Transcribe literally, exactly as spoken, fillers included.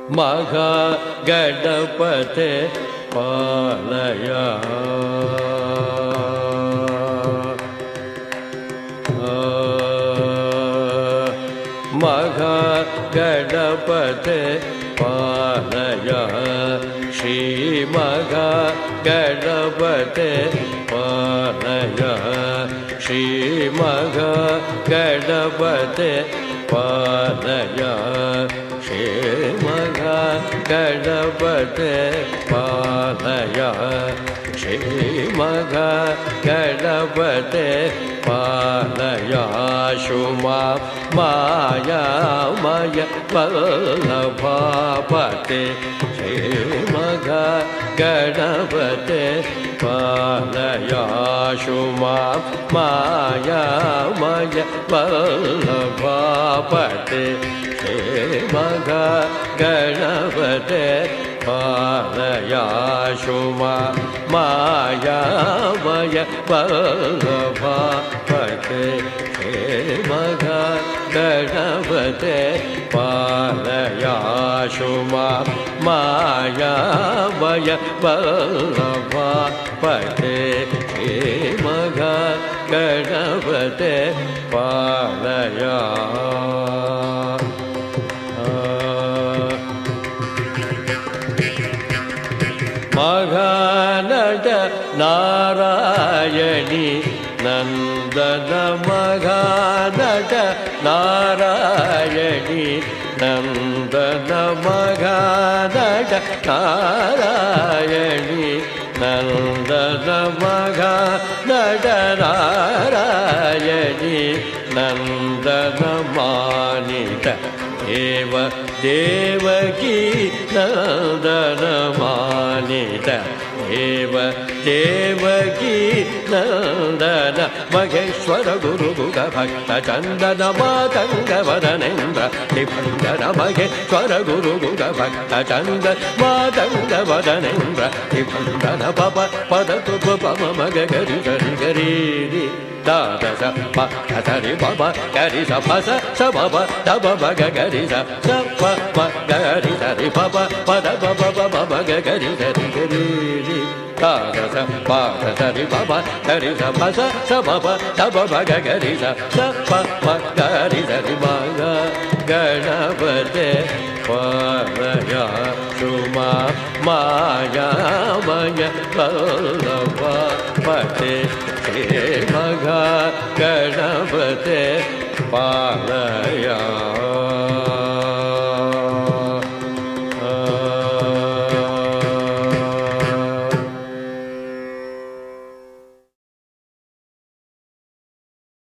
महा गणपते पालय महा गणपते पालय श्री महा गणपते पालय श्री महा गणपते पालय श्री महा गणपते पालय श्री महा गणपते पालय शुमा मायामय वल्लभापते श्री महा गणपते पालय शुमा मायामय वल्लभापते श्री महा गणपते पालय शुमा मायामय वल्लभापते श्री महा गणपते पालय शुमा मायामय वल्लभापते श्री महा गणपते पालय महानट नारायणी नंदन महानट नारायणी नंदन महानट नारायणी नंदन महानट नारायणी नंदन मानित देव देवकी नंदन मानित देव देवकी नंदन महेश्वर गुरु गुग भक्त चंदन मातंग वदनेन्द्र निबंधन महेश्वर गुरु गुग भक्त चंदन मातंग वदनेन्द्र निबंधन पप पद तुप पम मग गरि गरि गरि दा द स प ध ध रि प प गरि स प स स प प ध प प ग गरि स स प प गरि स रि प प प ध प प प प ग गरि स रि गरि रि दा द स प ध ध रि प प गरि स प स स प प ध प प ग गरि स स प प गरि स रि प ग गणपते पालय शुमा मायामय वल्लभापते श्री महा गणपते पालय।